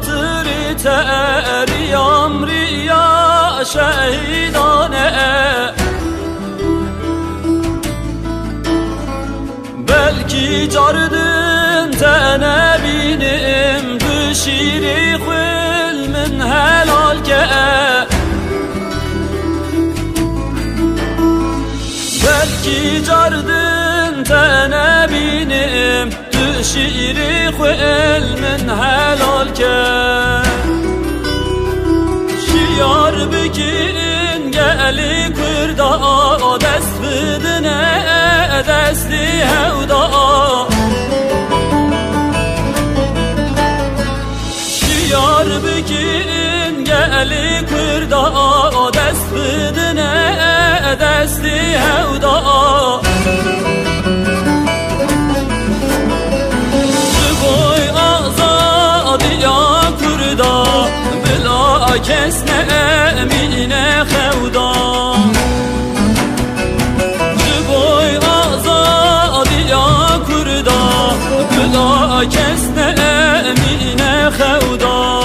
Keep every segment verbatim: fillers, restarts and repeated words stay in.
خاطری تریام ریا شهیدانه بلکی جاردن تنه بینیم دو شیری خویل من هلال که بلکی جاردن تنه بینیم دو شیری خویل من هلال که شیار بکین گلی کردا دست بدنه دستی هودا شیار بکین گلی کردا دست بدنه دستی هودا بوی آزادی یا کردا بلا کس نمین خودا بلا کس نمین خودا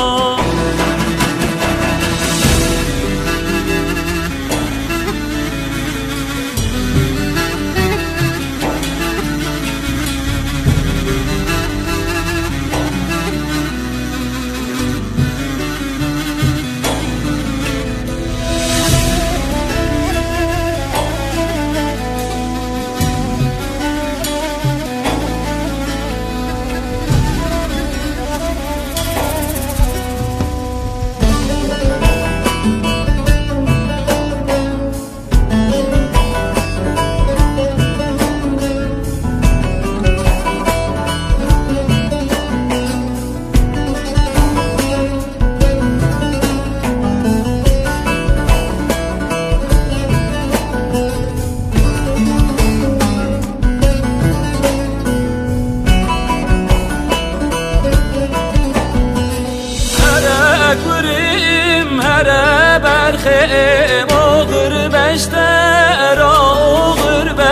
هره برخیم و غربشته را و غربه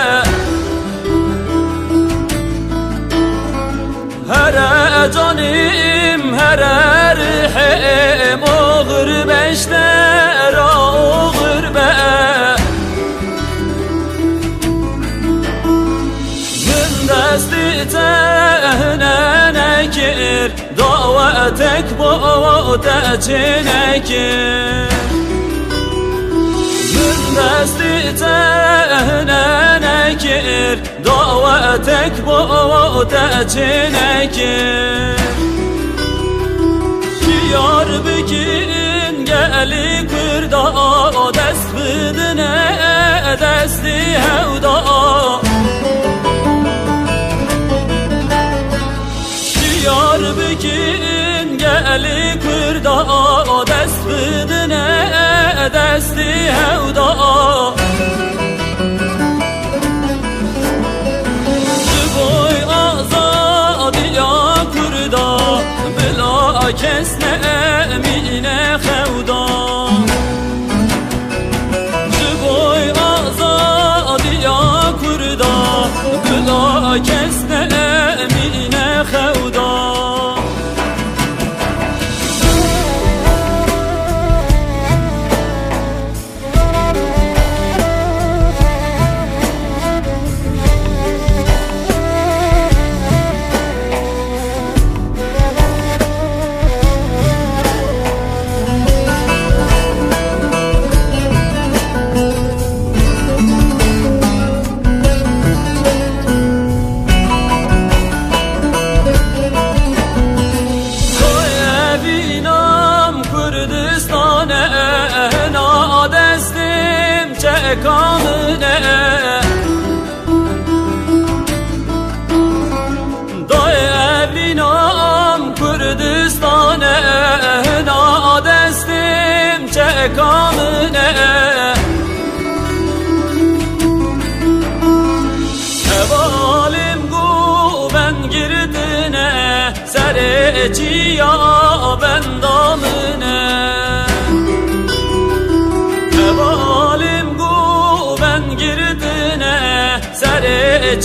هره جانیم هره ریحیم و غربشته را و غربه من دستی تهنه نکر دعوتك بوتأتي نكر من دستي تهنى نكر دعوتك بوتأتي نكر شيار بكين قالي كردا دست بدنا دستي هودا شیار بکین گلی کردا دست بدنه دستی هودا بوی آزادی یا کردا بلا کس نمین خودا بوی آزادی یا کردا بلا کس نمین خودا کامنه دای اوینام کردستانه نادستیم چه کامنه اوالیم گو بن گردنه سر چیا بندامنه اوالیم گو بن گردنه سر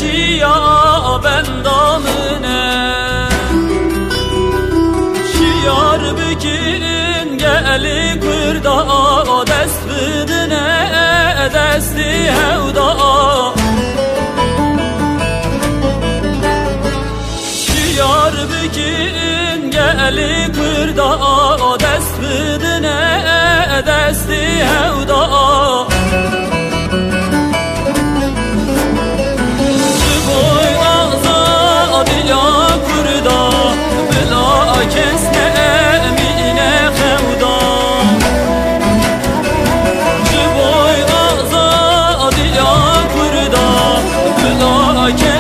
چیا بندامنه شیا بکن گلی کردا دست بدنه دستی هودا یار بکن گلی کردا دست بدنه دستی هودا جبوی آزاد یا کردا بلا کس نمینه خودا جبوی آزاد یا کردا بلا کس